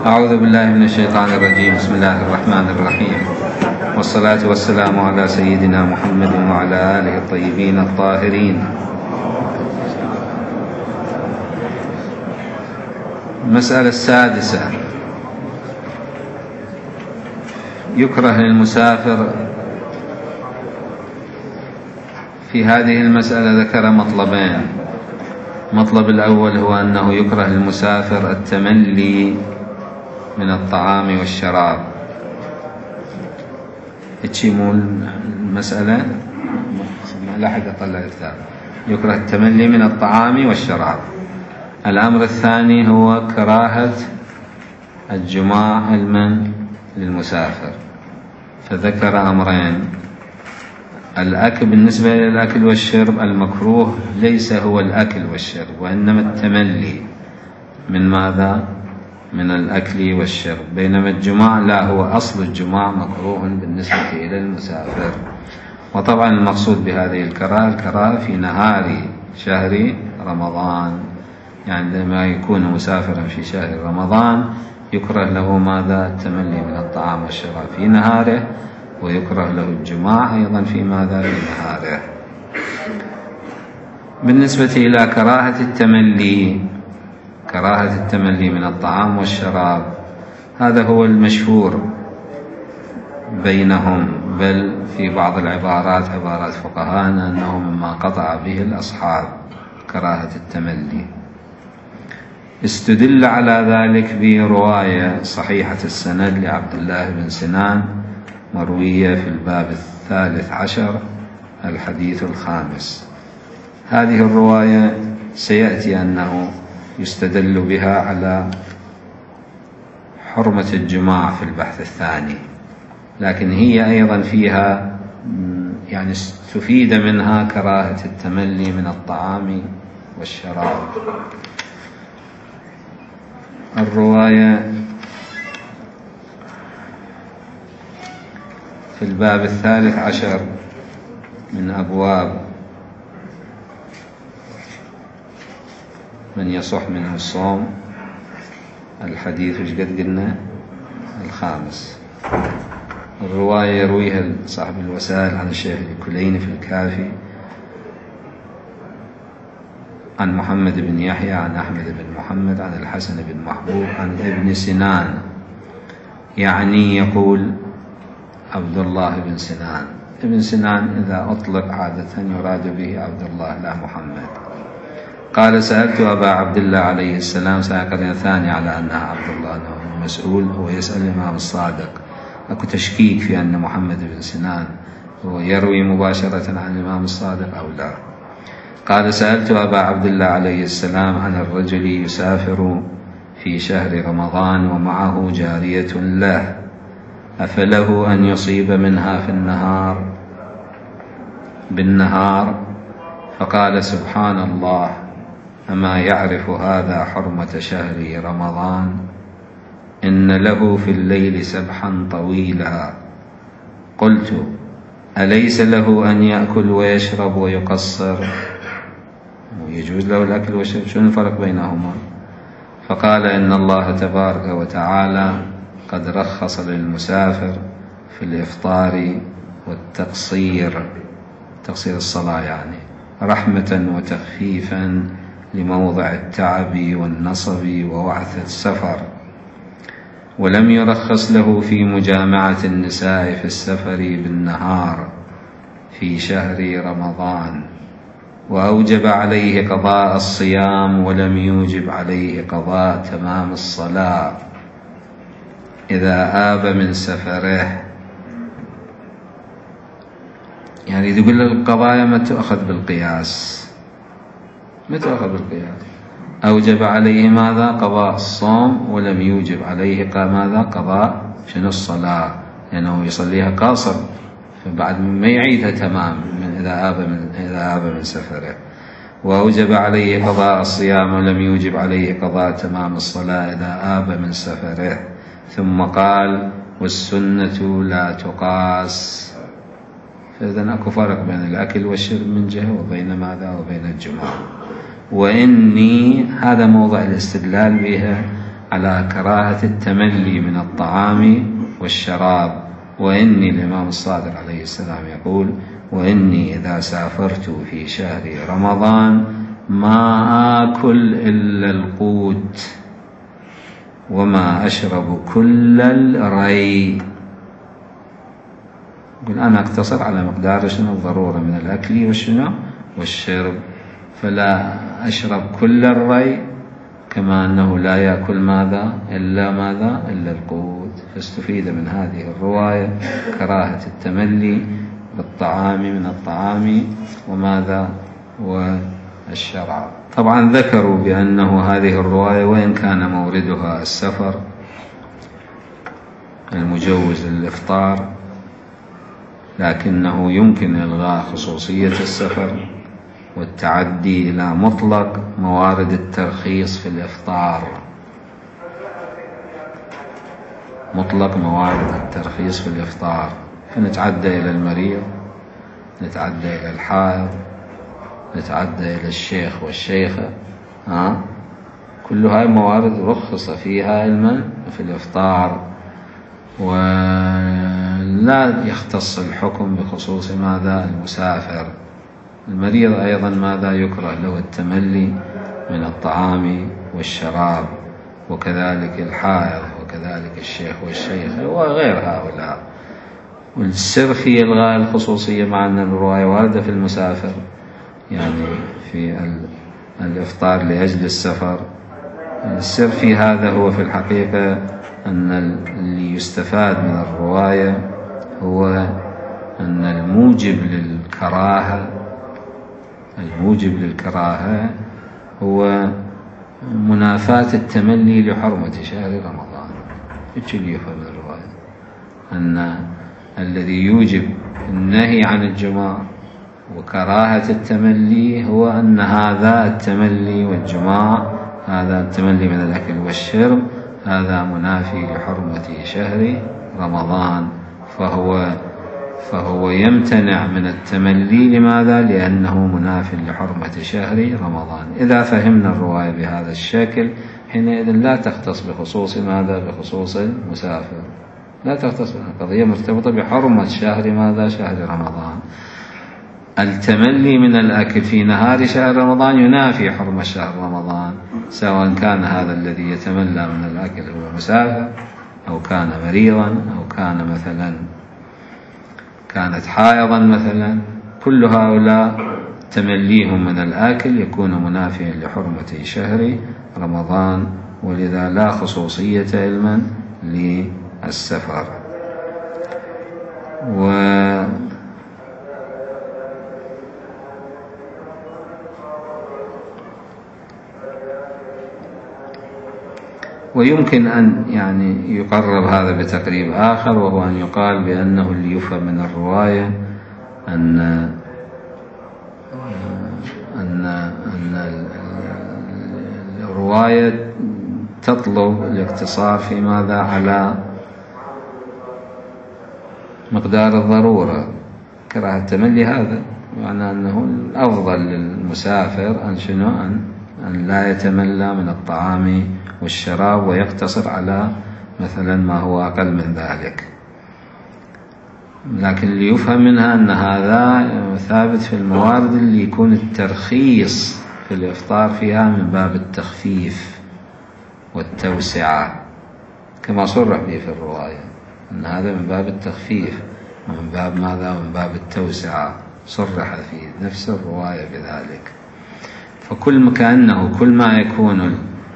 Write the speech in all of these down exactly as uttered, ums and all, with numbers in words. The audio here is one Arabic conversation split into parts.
أعوذ بالله من الشيطان الرجيم. بسم الله الرحمن الرحيم، والصلاة والسلام على سيدنا محمد وعلى آله الطيبين الطاهرين. المسألة السادسة: يكره للمسافر. في هذه المسألة ذكر مطلبين. المطلب الأول هو أنه يكره للمسافر التملي من الطعام والشراب. اتشيموا المسألة، لا حد أطلع الكتاب. يكره التملي من الطعام والشراب. الأمر الثاني هو كراهة الجماع المن للمسافر، فذكر أمرين. الأكل، بالنسبة للأكل والشرب المكروه ليس هو الأكل والشرب، وإنما التملي من ماذا؟ من الأكل والشرب. بينما الجماع لا، هو أصل الجماع مكروه بالنسبة إلى المسافر. وطبعا المقصود بهذه الكراهة الكراهة في نهار شهر رمضان، يعني لما يكون مسافرا في شهر رمضان يكره له ماذا؟ التملي من الطعام والشراب في نهاره، ويكره له الجماع أيضا في ماذا؟ في نهاره. بالنسبة إلى كراهة التملي، كراهة التملي من الطعام والشراب، هذا هو المشهور بينهم، بل في بعض العبارات عبارات فقهاءنا أنه مما قطع به الأصحاب كراهة التملي. استدل على ذلك برواية صحيحة السند لعبد الله بن سنان مروية في الباب الثالث عشر الحديث الخامس. هذه الرواية سيأتي أنه يستدل بها على حرمة الجماع في البحث الثاني، لكن هي أيضا فيها يعني استفيد منها كراهة التملي من الطعام والشراب. الرواية في الباب الثالث عشر من أبواب من يصح منه الصوم، الحديث وش قد قلنا؟ الخامس. الرواية يرويها صاحب الوسائل عن الشيخ الكليني في الكافي عن محمد بن يحيى عن أحمد بن محمد عن الحسن بن محبوب عن ابن سنان، يعني يقول عبد الله بن سنان. ابن سنان إذا أطلق عادة يراد به عبد الله لا محمد. قال: سألت أبا عبد الله عليه السلام، سأقرن ثاني على أنها عبد الله أنه مسؤول، هو يسأل الإمام الصادق. أكو تشكيك في أن محمد بن سنان هو يروي مباشرة عن الإمام الصادق أو لا. قال: سألت أبا عبد الله عليه السلام عن الرجل يسافر في شهر رمضان ومعه جارية له، أفله أن يصيب منها في النهار بالنهار؟ فقال: سبحان الله، أما يعرف هذا حرمة شهر رمضان؟ إن له في الليل سبحا طويلا. قلت: أليس له أن يأكل ويشرب ويقصر؟ يجوز له الأكل والشرب، شنو الفرق بينهما؟ فقال: إن الله تبارك وتعالى قد رخص للمسافر في الإفطار والتقصير، تقصير الصلاة يعني، رحمة وتخفيفا لموضع التعب والنصب ووعث السفر، ولم يرخص له في مجامعة النساء في السفر بالنهار في شهر رمضان، وأوجب عليه قضاء الصيام ولم يوجب عليه قضاء تمام الصلاة إذا آب من سفره. يعني يقول القضايا ما تؤخذ بالقياس، ما تؤخذ بالقياس. أوجب عليه ماذا؟ قضاء الصوم، ولم يوجب عليه ماذا؟ قضاء شنو؟ الصلاة، لأنه يصليها قاصر، فبعد ما يعيدها تمام من إذا آب من إذا آب من سفره. وأوجب عليه قضاء الصيام ولم يوجب عليه قضاء تمام الصلاة إذا آب من سفره. ثم قال: والسنة لا تقاس. فإذا أكو فرق بين الأكل والشرب من جهة وبين ماذا؟ وبين الجماع. وإني، هذا موضع الاستدلال بها، على كراهة التملي من الطعام والشراب. وإني الإمام الصادق عليه السلام يقول: وإني إذا سافرت في شهر رمضان ما آكل إلا القوت وما أشرب كل الري. يقول أنا أقتصر على مقدار شنو الضرورة من الأكل والشنو والشرب، فلا أشرب كل الري، كما أنه لا يأكل ماذا إلا ماذا إلا القوت. فاستفيد من هذه الرواية كراهة التملي بالطعام من الطعام وماذا والشراب. طبعا ذكروا بأنه هذه الرواية وإن كان موردها السفر المجوز للإفطار، لكنه يمكن إلغاء خصوصية السفر والتعدي إلى مطلق موارد الترخيص في الإفطار، مطلق موارد الترخيص في الإفطار، فنتعدى إلى المريض، نتعدى إلى الحائض، نتعدى إلى الشيخ والشيخة، ها؟ كل هاي موارد رخص فيها علما في الإفطار، ولا يختص الحكم بخصوص ماذا المسافر. المريض أيضا ماذا يكره له التملي من الطعام والشراب، وكذلك الحائض، وكذلك الشيخ والشيخة وغير هؤلاء. والسر في إلغاء الخصوصية، مع أن الرواية واردة في المسافر يعني في الإفطار لأجل السفر، السر في هذا هو في الحقيقة أن اللي يستفاد من الرواية هو أن الموجب للكراهة الموجب للكراهة هو منافاة التملي لحرمة شهر رمضان. إيش اللي يفهم من الرواية؟ أن الذي يوجب النهي عن الجماع وكراهة التملي هو أن هذا التملي والجماع، هذا التملي من الأكل والشرب، هذا منافي لحرمة شهر رمضان، فهو فهو يمتنع من التملي. لماذا؟ لأنه مناف لحرمة شهر رمضان. إذا فهمنا الرواية بهذا الشكل حينئذ لا تختص بخصوص ماذا؟ بخصوص المسافر، لا تختص القضية مرتبطة بحرمة شهر ماذا؟ شهر رمضان. التملي من الأكل في نهار شهر رمضان ينافي حرمة شهر رمضان، سواء كان هذا الذي يتملى من الأكل هو مسافر، أو كان مريضا، أو كان مثلا كانت حائضا مثلا. كل هؤلاء تمليهم من الأكل يكون منافيا لحرمة شهر رمضان، ولذا لا خصوصية علما للسفر. و ويمكن أن يعني يقرب هذا بتقريب آخر، وهو أن يقال بأنه اللي يفهم من الرواية أن أن أن الرواية تطلب الاقتصار في ماذا؟ على مقدار الضرورة. كراهة التملي هذا معنى أنه الأفضل للمسافر أن شنو؟ أن أن لا يتملى من الطعام والشراب ويقتصر على مثلا ما هو أقل من ذلك. لكن اللي يفهم منها أن هذا ثابت في الموارد اللي يكون الترخيص في الإفطار فيها من باب التخفيف والتوسعة، كما صرح به في الرواية أن هذا من باب التخفيف ومن باب ماذا؟ من باب التوسعة، صرح في نفس الرواية بذلك. فكل كأنه كل ما يكون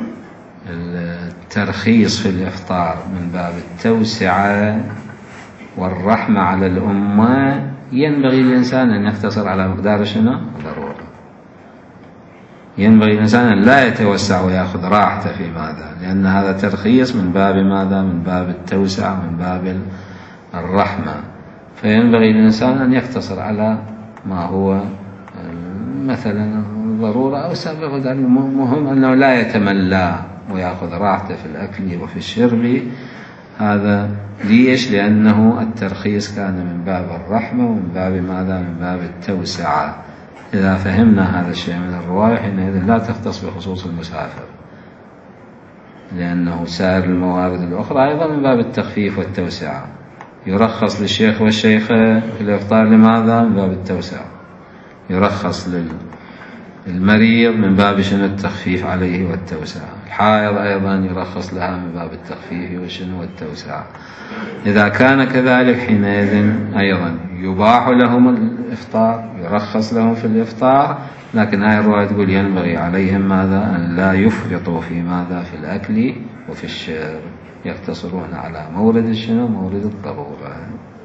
الترخيص في الإفطار من باب التوسعة والرحمة على الأمة، ينبغي الإنسان أن يقتصر على مقدار شنو؟ ضرورة. ينبغي الإنسان أن لا يتوسع ويأخذ راحته في ماذا؟ لأن هذا ترخيص من باب ماذا؟ من باب التوسعة، من باب الرحمة. فينبغي الإنسان أن يقتصر على ما هو مثلا ضرورة أو سبب. المهم أنه لا يتملى ويأخذ راحته في الأكل وفي الشرب. هذا ليش؟ لأنه الترخيص كان من باب الرحمة ومن باب ماذا؟ من باب التوسعة. إذا فهمنا هذا الشيء من الرواية حينئذ لا تختص بخصوص المسافر. لأنه سائر الموارد الأخرى أيضا من باب التخفيف والتوسعة. يرخص للشيخ والشيخة في الإفطار لماذا؟ من باب التوسعة. يرخص للمريض من باب شنو؟ التخفيف عليه والتوسعة. الحائض أيضا يرخص لها من باب التخفيف وشنو؟ والتوسعة. إذا كان كذلك حينئذ أيضا يباح لهم الإفطار، يرخص لهم في الإفطار، لكن هاي الرواية تقول ينبغي عليهم ماذا؟ أن لا يفرطوا في ماذا؟ في الأكل وفي الشرب، يقتصرون على مورد الشنو؟ مورد الضرورة.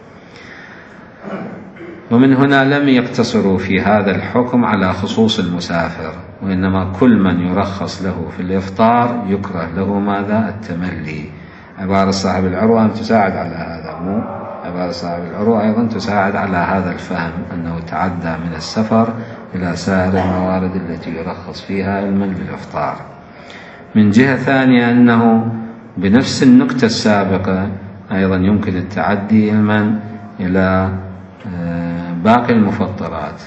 ومن هنا لم يقتصروا في هذا الحكم على خصوص المسافر، وإنما كل من يرخص له في الإفطار يكره له ماذا؟ التملي. عبارة صاحب العروة أن تساعد على هذا، مو عبارة صاحب العروة أيضا تساعد على هذا الفهم، أنه تعدى من السفر إلى سائر الموارد التي يرخص فيها علما للإفطار. من جهة ثانية أنه بنفس النكتة السابقة أيضا يمكن التعدي علما إلى باقي المفطرات،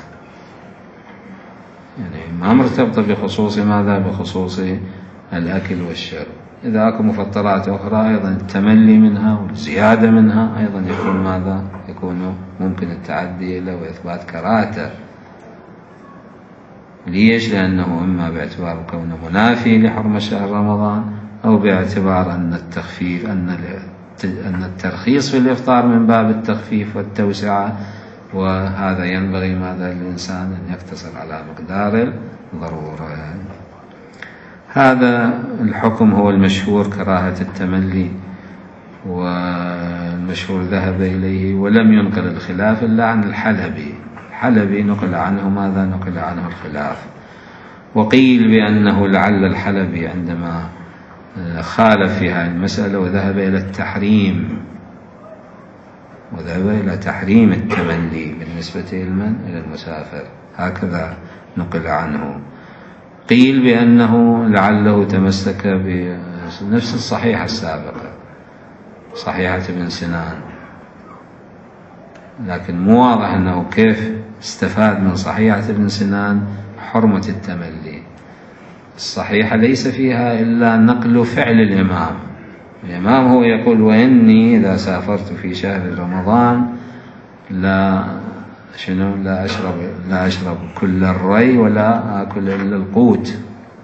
يعني ما مرتبطة بخصوص ماذا؟ بخصوص الأكل والشرب. إذا أكو مفطرات أخرى أيضا التملي منها والزيادة منها أيضا يكون ماذا؟ يكون ممكن التعدي له وإثبات كراهته. ليش؟ لأنه إما باعتبار كونه منافي لحرمة شهر رمضان، أو باعتبار أن التخفيف أن أن الترخيص في الإفطار من باب التخفيف والتوسعة، وهذا ينبغي ماذا؟ للإنسان أن يقتصر على مقدار الضرورة. هذا الحكم هو المشهور كراهة التملي، والمشهور ذهب إليه ولم ينقل الخلاف إلا عن الحلبي. الحلبي نقل عنه ماذا؟ نقل عنه الخلاف. وقيل بأنه لعل الحلبي عندما خالف في هذه المسألة وذهب إلى التحريم، وذهب إلى تحريم التملي بالنسبة إلى المسافر، هكذا نقل عنه. قيل بأنه لعله تمسك بنفس الصحيحة السابقة، صحيحة ابن سنان، لكن مو واضح أنه كيف استفاد من صحيحة ابن سنان حرمة التملي. الصحيحة ليس فيها إلا نقل فعل الإمام. الإمام هو يقول: وإني إذا سافرت في شهر رمضان لا شنو لا أشرب لا أشرب كل الري ولا أكل إلا القوت.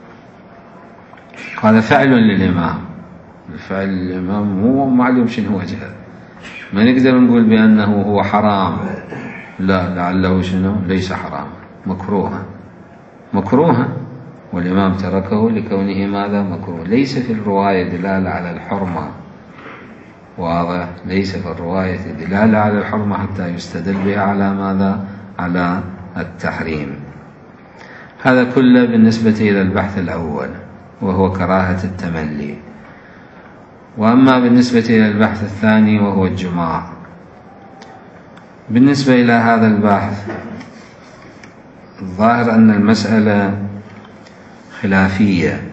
هذا فعل للإمام. الفعل الإمام هو معلوم شنو وجهه، ما نقدر نقول بأنه هو حرام، لا، لعله شنو ليس حرام، مكروها مكروها والإمام تركه لكونه ماذا؟ مكروه. ليس في الرواية دلالة على الحرمة، واضح؟ ليس في الرواية دلالة على الحرمة حتى يستدل بها على ماذا؟ على التحريم. هذا كله بالنسبة إلى البحث الأول وهو كراهة التملي. وأما بالنسبة إلى البحث الثاني وهو الجماع، بالنسبة إلى هذا البحث الظاهر أن المسألة خلافية،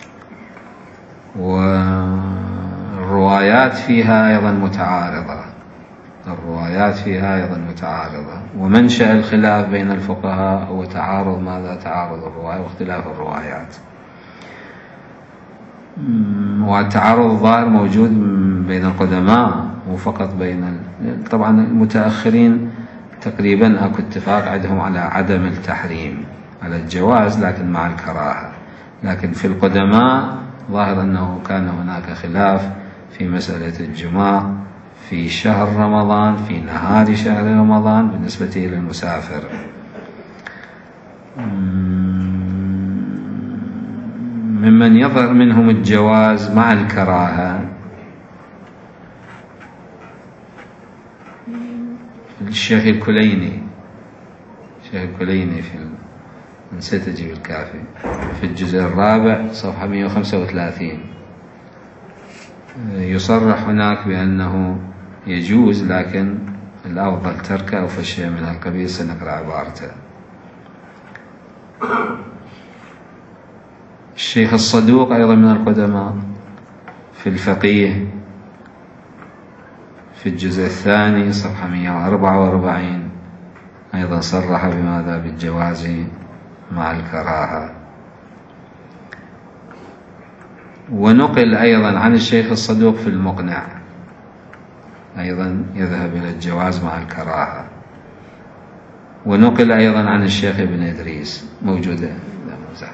والروايات فيها أيضا متعارضة الروايات فيها أيضا متعارضة ومنشأ الخلاف بين الفقهاء هو تعارض ماذا؟ تعارض الروايات واختلاف الروايات. والتعارض الظاهر موجود بين القدماء مو فقط بين طبعا المتأخرين. تقريبا أكو اتفاق عندهم على عدم التحريم، على الجواز لكن مع الكراهة. لكن في القدماء ظاهر أنه كان هناك خلاف في مسألة الجماع في شهر رمضان، في نهار شهر رمضان بالنسبة إلى المسافر. ممن يظهر منهم الجواز مع الكراهة الشيخ الكليني الشيخ الكليني في نسيت أجيب الكافي في الجزء الرابع صفحة مئة وخمسة وثلاثين يصرح هناك بأنه يجوز، لكن الأفضل تركه أو فشيء من القبيل. سنقرأ عبارته. الشيخ الصدوق أيضا من القدماء في الفقيه في الجزء الثاني صفحة مئة وأربعة وأربعين أيضا صرح بماذا؟ بالجواز مع الكراهة. ونقل أيضا عن الشيخ الصدوق في المقنع أيضا يذهب إلى الجواز مع الكراهة. ونقل أيضا عن الشيخ ابن إدريس موجودة. لا مزح.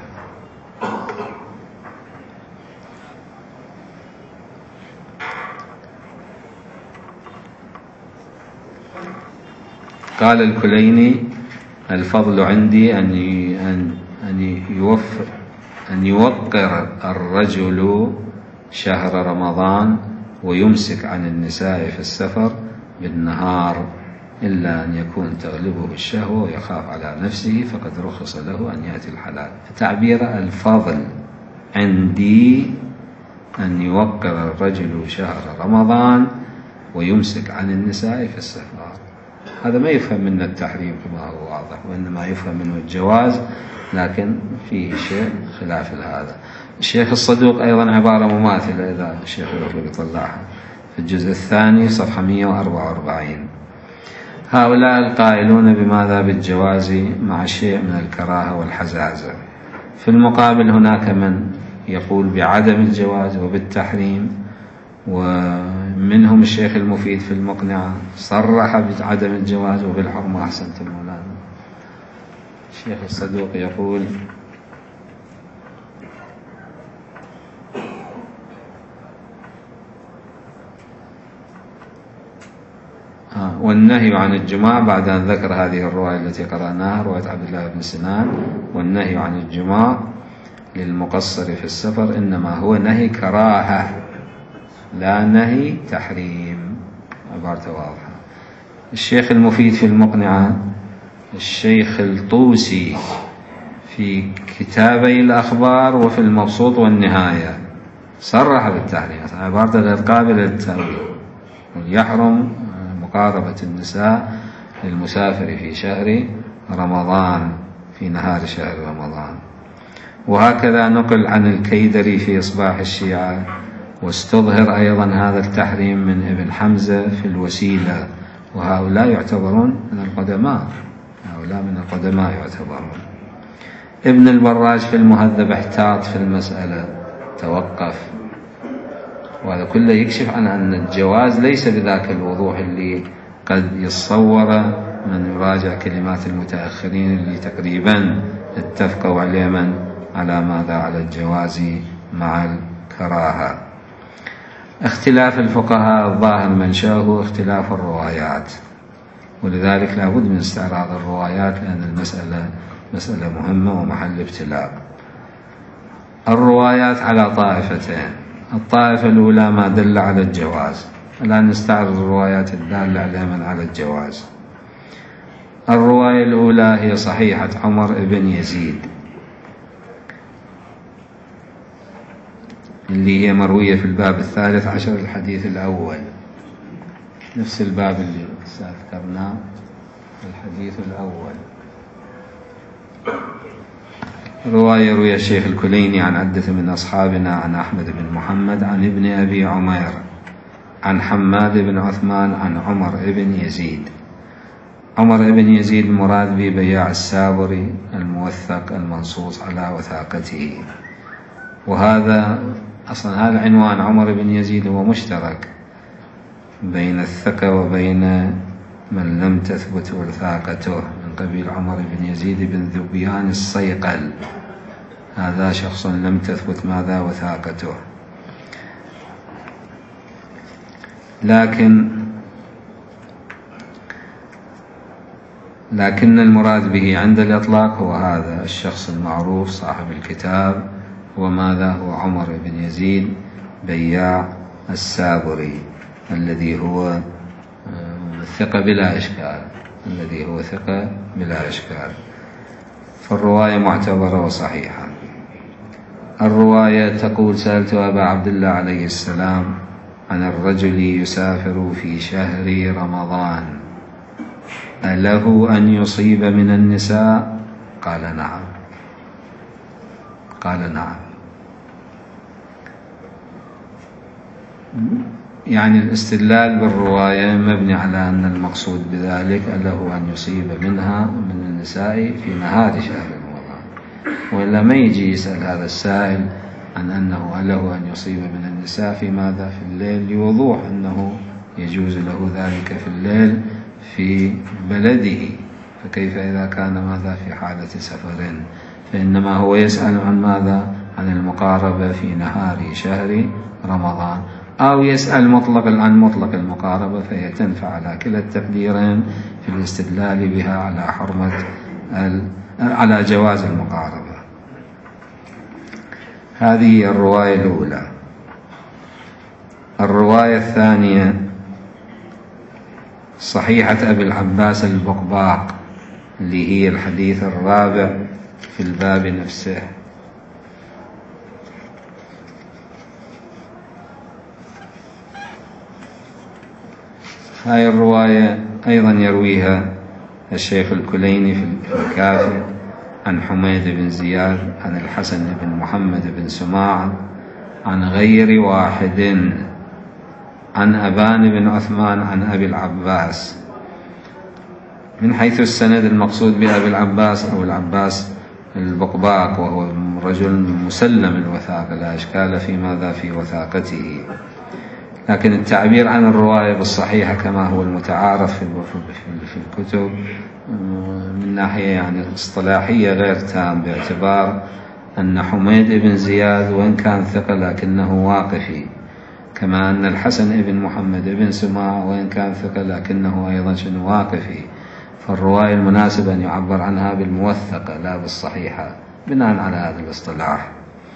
قال الكليني: الفضل عندي أن أن أن يوفر أن يوقر الرجل شهر رمضان ويمسك عن النساء في السفر بالنهار إلا أن يكون تغلبه الشهوة ويخاف على نفسه فقد رخص له أن يأتي الحلال. تعبير الفضل عندي أن يوقر الرجل شهر رمضان ويمسك عن النساء في السفر. هذا ما يفهم منه التحريم كما هو واضح، وإنما يفهم منه الجواز، لكن فيه شيء خلاف هذا. الشيخ الصدوق أيضا عبارة مماثلة إذا الشيخ يقدر يطلعها في الجزء الثاني صفحة مئة وأربعة وأربعين. هؤلاء القائلون بماذا؟ بالجواز مع شيء من الكراهة والحزازة. في المقابل هناك من يقول بعدم الجواز وبالتحريم، ومنهم الشيخ المفيد في المقنعة صرح بعدم الجواز وبالحرمة. أحسنت مولانا. الشيخ الصدوق يقول: والنهي عن الجماع، بعد أن ذكر هذه الرواية التي قرأناها رواية عبد الله بن سنان، والنهي عن الجماع للمقصر في السفر إنما هو نهي كراهة لا نهي تحريم. عبارة واضحة. الشيخ المفيد في المقنعة، الشيخ الطوسي في كتابي الأخبار وفي المبسوط والنهاية صرح بالتحريم، عبارة غير قابلة للتأويل. يحرم مقاربة النساء للمسافر في شهر رمضان، في نهار شهر رمضان. وهكذا نقل عن الكيدري في إصباح الشيعة، واستظهر أيضا هذا التحريم من ابن حمزة في الوسيلة، وهؤلاء يعتبرون من القدماء، هؤلاء من القدماء يعتبرون. ابن البراج في المهذب احتاط في المسألة، توقف، وهذا كله يكشف عن أن الجواز ليس بذاك الوضوح اللي قد يتصور من يراجع كلمات المتأخرين اللي تقريبا اتفقوا عليهم على ماذا؟ على الجواز مع الكراهة. اختلاف الفقهاء الظاهر منشأه اختلاف الروايات، ولذلك لا بد من استعراض الروايات، لأن المسألة مسألة مهمة ومحل ابتلاء. الروايات على طائفتين: الطائفة الأولى ما دل على الجواز. الآن نستعرض الروايات الدالة عليها على الجواز. الرواية الأولى هي صحيحة عمر بن يزيد، اللي هي مروية في الباب الثالث عشر الحديث الأول، نفس الباب اللي سأذكرناه، الحديث الأول. رواية روي الشيخ الكليني عن عدة من أصحابنا عن أحمد بن محمد عن ابن أبي عمير عن حماد بن عثمان عن عمر بن يزيد. عمر بن يزيد مراد به بياع السابري الموثق المنصوص على وثاقته. وهذا أصلا هذا عنوان عمر بن يزيد هو مشترك بين الثقة وبين من لم تثبت وثاقته، من قبيل عمر بن يزيد بن ذبيان الصيقل، هذا شخص لم تثبت ماذا؟ وثاقته. لكن لكن المراد به عند الإطلاق هو هذا الشخص المعروف صاحب الكتاب، وماذا؟ هو عمر بن يزيد بياع السابري، الذي هو ثقة بلا إشكال، الذي هو ثقة بلا إشكال. فالرواية معتبرة وصحيحة. الرواية تقول: سألت أبا عبد الله عليه السلام عن الرجل يسافر في شهر رمضان أله أن يصيب من النساء؟ قال نعم. قال نعم. يعني الاستدلال بالرواية مبني على أن المقصود بذلك له أن يصيب منها من النساء في نهار شهر رمضان، وإلا ما يجي يسأل هذا السائل عن أنه له أن يصيب من النساء في ماذا في الليل، لوضوح أنه يجوز له ذلك في الليل في بلده، فكيف إذا كان ماذا في حالة سفر؟ فإنما هو يسأل عن ماذا؟ عن المقاربة في نهار شهر رمضان، أو يسأل مطلق عن مطلق المقاربة، فهي تنفع على كلا التقديرين في الاستدلال بها على حرمة على جواز المقاربة. هذه الرواية الأولى. الرواية الثانية صحيحة أبي العباس البقباق، اللي هي الحديث الرابع في الباب نفسه. هاي الرواية أيضا يرويها الشيخ الكليني في الكافي عن حميد بن زياد عن الحسن بن محمد بن سماع عن غير واحد عن أبان بن عثمان عن أبي العباس. من حيث السند المقصود بأبي العباس أو العباس البقباق، وهو رجل مسلم الوثاقة، لا إشكال في ماذا في وثاقته، لكن التعبير عن الرواية بالصحيحة كما هو المتعارف في الكتب من ناحية يعني اصطلاحية غير تام، باعتبار أن حميد بن زياد وإن كان ثقة لكنه واقفي، كما أن الحسن بن محمد بن سماع وإن كان ثقة لكنه أيضا شنو واقفي، فالرواية المناسب أن يعبر عنها بالموثقة لا بالصحيحة بناء على هذا الاصطلاح.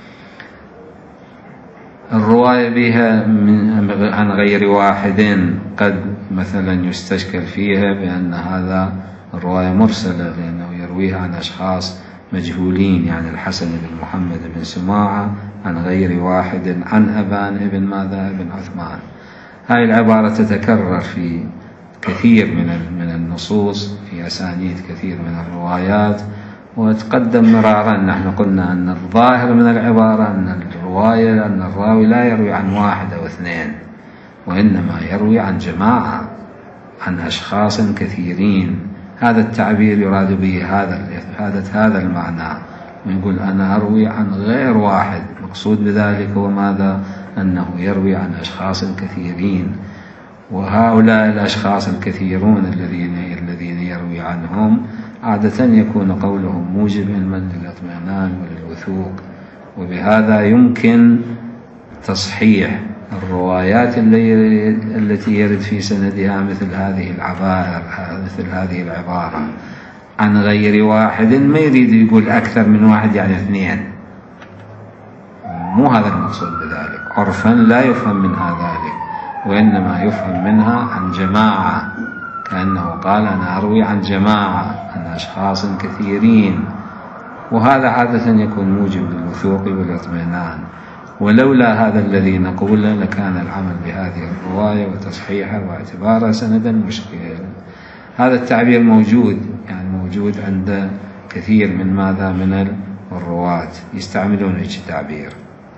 الرواية بها من عن غير واحد قد مثلا يستشكل فيها بأن هذا الرواية مرسلة، لأنه يرويها عن أشخاص مجهولين، يعني الحسن بن محمد بن سماعة عن غير واحد عن أبان بن ماذا بن عثمان. هذه العبارة تتكرر في كثير من من النصوص في أسانيد كثير من الروايات، وتقدم مرارا نحن قلنا أن الظاهر من العبارة أن الرواية أن الراوي لا يروي عن واحد أو اثنين، وإنما يروي عن جماعة، عن أشخاص كثيرين. هذا التعبير يراد به هذا هذا هذا المعنى، ويقول أنا أروي عن غير واحد، مقصود بذلك هو ماذا؟ أنه يروي عن أشخاص كثيرين، وهؤلاء الأشخاص الكثيرون الذين الذين يروي عنهم عادة يكون قولهم موجبا للاطمئنان وللوثوق، وبهذا يمكن تصحيح الروايات التي يرد في سندها مثل هذه العبارة مثل هذه العبارة عن غير واحد. ما يريد يقول أكثر من واحد يعني اثنين، مو هذا المقصود بذلك، عرفا لا يفهم منها ذلك، وإنما يفهم منها عن جماعة، كأنه قال أنا أروي عن جماعة، عن أشخاص كثيرين، وهذا عادة يكون موجب للوثوق والاطمئنان. ولولا هذا الذي نقوله لكان العمل بهذه الرواية وتصحيحها واعتبارها سندا مشكل. هذا التعبير موجود يعني موجود عند كثير من ماذا من الرواة يستعملون هذا التعبير.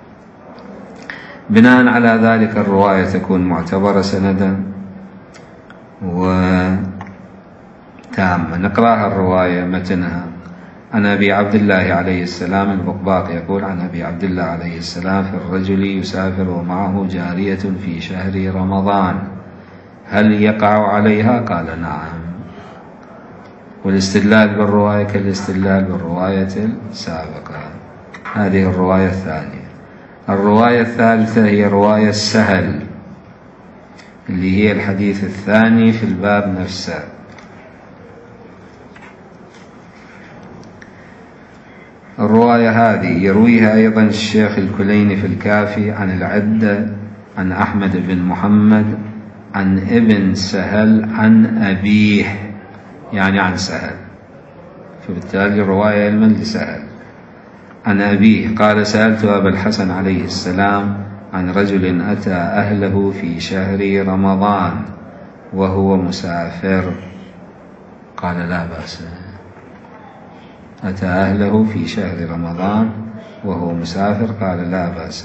بناء على ذلك الرواية تكون معتبرة سندا وتامة. نقرأها الرواية متنها. عن أبي عبد الله عليه السلام البقباق يقول عن أبي عبد الله عليه السلام في الرجل يسافر ومعه جارية في شهر رمضان هل يقع عليها؟ قال نعم. والاستدلال بالرواية كالاستدلال بالرواية السابقة. هذه الرواية الثانية. الرواية الثالثة هي رواية السهل اللي هي الحديث الثاني في الباب نفسه. الرواية هذه يرويها أيضا الشيخ الكليني في الكافي عن العدة عن أحمد بن محمد عن ابن سهل عن أبيه، يعني عن سهل، فبالتالي الرواية علما لسهل عن أبيه قال سألت أبا الحسن عليه السلام عن رجل أتى أهله في شهر رمضان وهو مسافر، قال لا بأس. أتى أهله في شهر رمضان وهو مسافر قال لا بأس.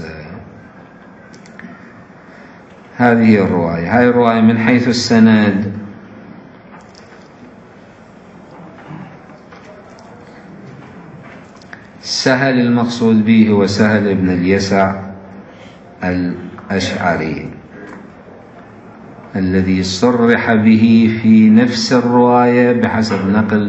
هذه الرواية. هذه الرواية من حيث السند سهل المقصود به هو سهل بن اليسع الأشعري الذي صرح به في نفس الرواية بحسب نقل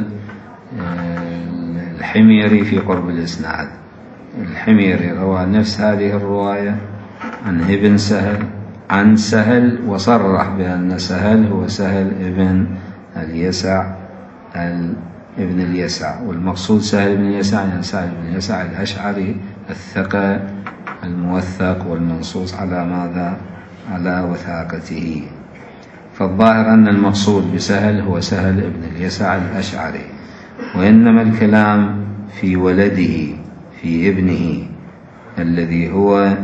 الحميري في قرب الإسناد. الحميري روى نفس هذه الرواية عن ابن سهل عن سهل وصرح بأن سهل هو سهل ابن اليسع ابن اليسع، والمقصود سهل بن اليسع يعني سهل بن اليسع الأشعري الثقة الموثق والمنصوص على ماذا؟ على وثاقته. فالظاهر أن المقصود بسهل هو سهل ابن اليسع الأشعري، وإنما الكلام في ولده في ابنه الذي هو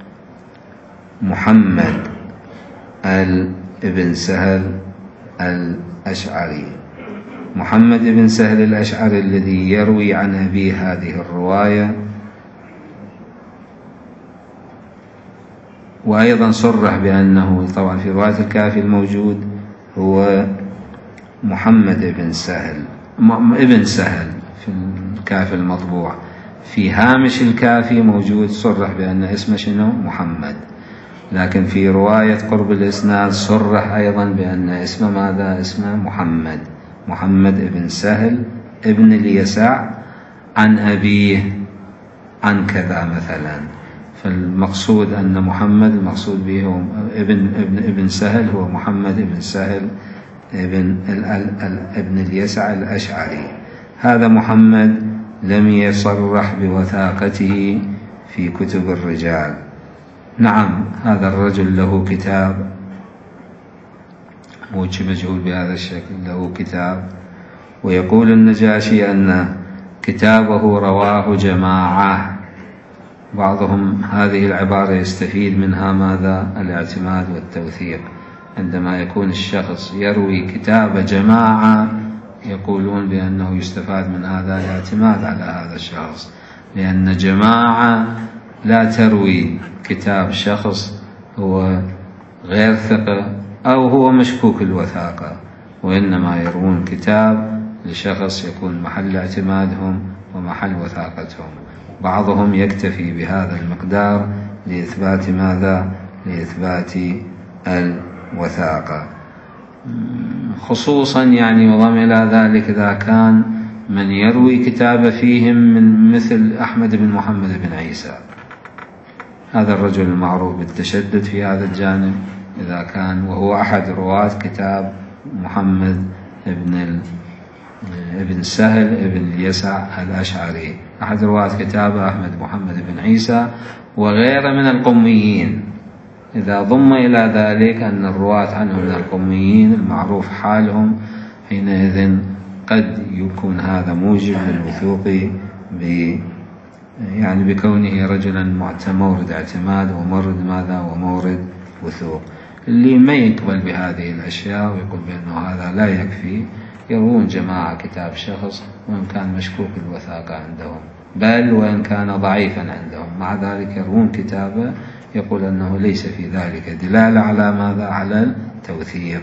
محمد ابن سهل الأشعري. محمد بن سهل الأشعري الذي يروي عن أبيه هذه الرواية، وأيضا صرح بأنه طبعا في رواية الكافي الموجود هو محمد بن سهل ابن سهل في الكافي المطبوع، في هامش الكافي موجود صرح بأن اسمه شنو؟ محمد. لكن في رواية قرب الإسناد صرح أيضا بأن اسمه ماذا؟ اسمه محمد محمد بن سهل ابن اليسع عن أبيه عن كذا مثلا. فالمقصود أن محمد المقصود به هو ابن ابن ابن سهل هو محمد بن سهل ابن ابن اليسع الأشعري. هذا محمد لم يصرح بوثاقته في كتب الرجال. نعم هذا الرجل له كتاب موجه مجهول بهذا الشكل، له كتاب، ويقول النجاشي أن كتابه رواه جماعة. بعضهم هذه العبارة يستفيد منها ماذا؟ الاعتماد والتوثيق. عندما يكون الشخص يروي كتاب جماعة يقولون بأنه يستفاد من هذا الاعتماد على هذا الشخص، لأن جماعة لا تروي كتاب شخص هو غير ثقة أو هو مشكوك الوثاقة، وإنما يروون كتاب لشخص يكون محل اعتمادهم ومحل وثاقتهم. بعضهم يكتفي بهذا المقدار لإثبات ماذا؟ لإثبات الوثاقة، خصوصا يعني وضم إلى ذلك إذا كان من يروي كتاب فيهم من مثل أحمد بن محمد بن عيسى، هذا الرجل المعروف بالتشدد في هذا الجانب، إذا كان وهو أحد رواة كتاب محمد ابن ابن سهل ابن اليسع الأشعري، أحد رواة كتاب أحمد محمد بن عيسى وغيره من القميين. إذا ضم إلى ذلك أن الرواة عنه من القميين المعروف حالهم، حينئذ قد يكون هذا موجب للوثوق ب يعني بكونه رجلا مورد اعتماد ومورد ماذا؟ ومورد وثوق. اللي ما يقبل بهذه الأشياء ويقول بأنه هذا لا يكفي، يروون جماعة كتاب شخص وإن كان مشكوك الوثاقة عندهم، بل وإن كان ضعيفا عندهم، مع ذلك يروون كتابه يقول أنه ليس في ذلك دلالة على ماذا؟ على التوثيق.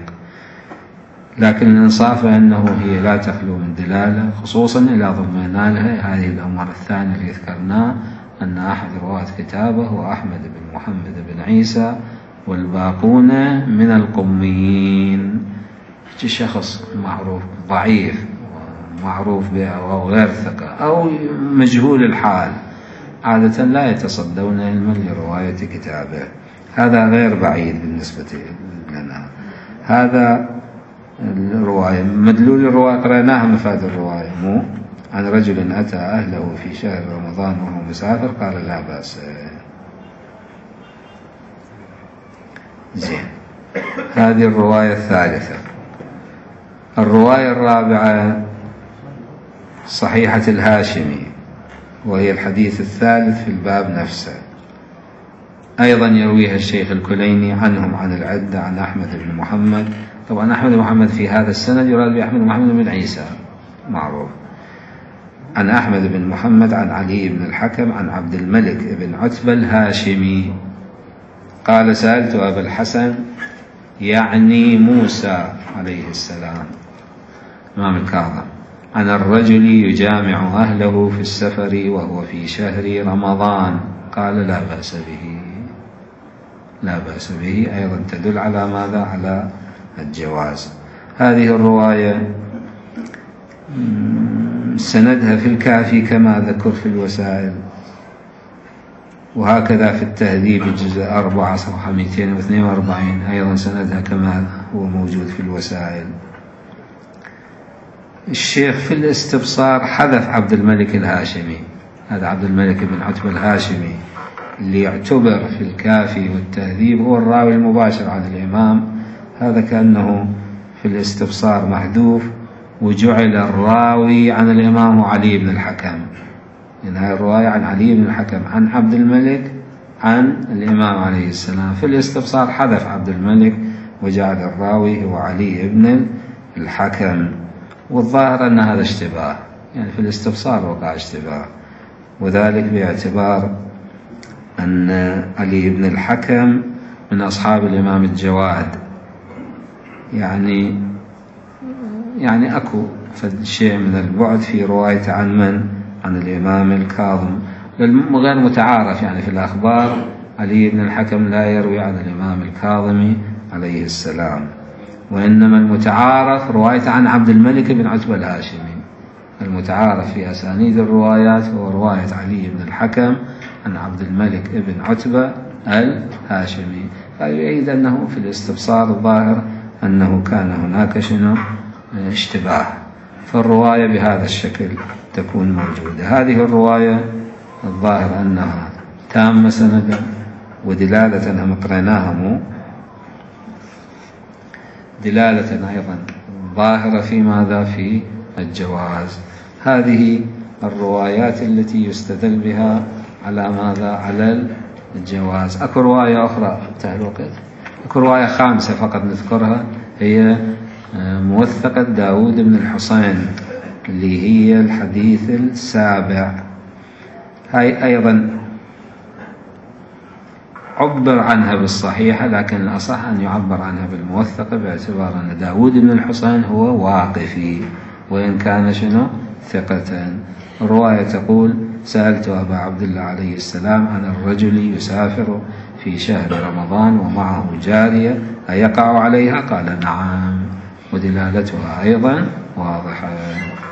لكن الإنصاف أنه هي لا تخلو من دلالة، خصوصا إلى ضمننا لها هذه الأمر الثانية اللي ذكرناه، أن أحد رواة كتابه هو أحمد بن محمد بن عيسى والباقون من القميين. شخص معروف ضعيف معروف به أو غير ثقة أو مجهول الحال عادة لا يتصدون علما لرواية كتابه، هذا غير بعيد بالنسبة لنا. هذا الرواية مدلول الرواية قرأناها مفاد الرواية، مو عن رجل أتى أهله في شهر رمضان وهو مسافر قال لا بأس. زين، هذه الرواية الثالثة. الرواية الرابعة صحيحة الهاشمي، وهي الحديث الثالث في الباب نفسه، أيضا يرويها الشيخ الكليني عنهم عن العدة عن أحمد بن محمد. طبعا أحمد بن محمد في هذا السند يراد بأحمد بن محمد بن عيسى معروف، عن أحمد بن محمد عن علي بن الحكم عن عبد الملك بن عتبة الهاشمي قال سألت أبا الحسن يعني موسى عليه السلام الإمام الكاظم عن الرجل يجامع أهله في السفر وهو في شهر رمضان، قال لا بأس به. لا بأس به أيضا تدل على ماذا؟ على الجواز. هذه الرواية سندها في الكافي كما ذكر في الوسائل، وهكذا في التهذيب الجزء أربعة صفحة مئتين واثنين وأربعين أيضا سندها كما هو موجود في الوسائل. الشيخ في الاستبصار حذف عبد الملك الهاشمي، هذا عبد الملك بن عتبة الهاشمي اللي يعتبر في الكافي والتهذيب هو الراوي المباشر عن الإمام، هذا كأنه في الاستبصار محذوف، وجعل الراوي عن الإمام علي بن الحكم، لأن هذه الرواية عن علي بن الحكم عن عبد الملك عن الإمام عليه السلام. في الاستبصار حذف عبد الملك وجعل الراوي هو علي بن الحكم، والظاهر أن هذا اشتباه، يعني في الاستبصار وقع اشتباه، وذلك باعتبار أن علي بن الحكم من أصحاب الإمام الجواد، يعني يعني أكو شيء من البعد في رواية عن من؟ عن الإمام الكاظم، غير متعارف يعني في الأخبار علي بن الحكم لا يروي عن الإمام الكاظم عليه السلام، وإنما المتعارف رواية عن عبد الملك بن عتبة الهاشمي. المتعارف في أسانيد الروايات هو رواية علي بن الحكم عن عبد الملك بن عتبة الهاشمي، فيعيد أنه في الاستبصار الظاهر أنه كان هناك شنو؟ اشتباه، فالرواية بهذا الشكل تكون موجودة. هذه الرواية الظاهر أنها تامة سندا، ودلالة هم قريناها مو دلالة أيضا ظاهرة في ماذا؟ في الجواز. هذه الروايات التي يستدل بها على ماذا؟ على الجواز. أكو رواية أخرى انتهى الوقت، أكو رواية خامسة فقط نذكرها، هي موثقة داود بن الحسين اللي هي الحديث السابع. هاي أيضا عبر عنها بالصحيحة، لكن الأصح أن يعبر عنها بالموثقة، باعتبار أن داود بن الحسين هو واقفي وإن كان شنو؟ ثقة. الرواية تقول: سألت أبا عبد الله عليه السلام عن الرجل يسافر في شهر رمضان ومعه جارية أيقع عليها؟ قال: نعم. ودلالتها أيضا واضحة.